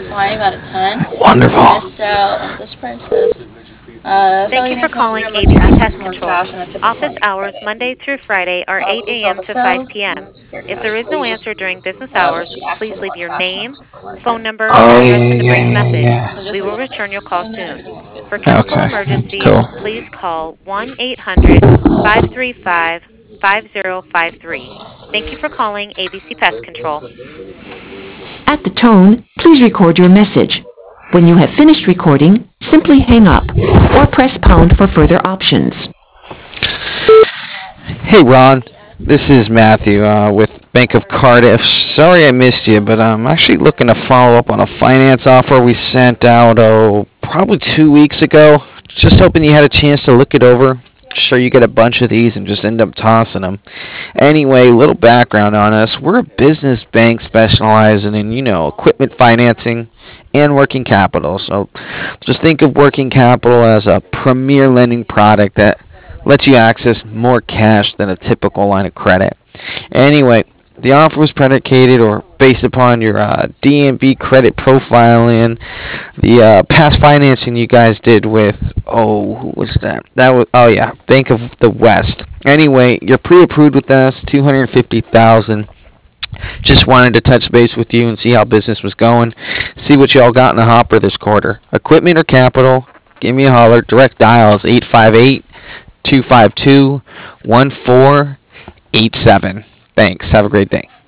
5 out of 10. Wonderful. Missed out on this princess. Thank you Affiliate for name comes calling through, but you're ABC asking Pest for more Control. cash than a Office typical. hours Monday through Friday are 8 Please on a.m. the to 5 phone. p.m. You're If good. there is Or no you just, answer during business hours, was she please asking for leave more your cash than a name, typical phone worker? number, and Oh, address yeah, in the brief yeah, yeah, message. yeah. So just We will leave return your call in there. soon. Everything's good. For chemical Okay, emergencies, cool. please call 1-800-535-5053. Thank you for calling ABC Pest Control. At the tone, please record your message. When you have finished recording, simply hang up or press pound for further options. Hey, Ron. This is Matthew with Bank of Cardiff. Sorry I missed you, but I'm actually looking to follow up on a finance offer we sent out, probably 2 weeks ago. Just hoping you had a chance to look it over. Sure, you get a bunch of these and just end up tossing them. Anyway, little background on us. We're a business bank specializing in, equipment financing and working capital. So just think of working capital as a premier lending product that lets you access more cash than a typical line of credit. Anyway, the offer was predicated or based upon your DMV credit profile and the past financing you guys did with, who was that? That was, oh yeah, Bank of the West. Anyway, you're pre-approved with us, 250,000. Just wanted to touch base with you and see how business was going. See what y'all got in the hopper this quarter. Equipment or capital? Give me a holler. Direct dial is 858-252-1487. Thanks. Have a great day.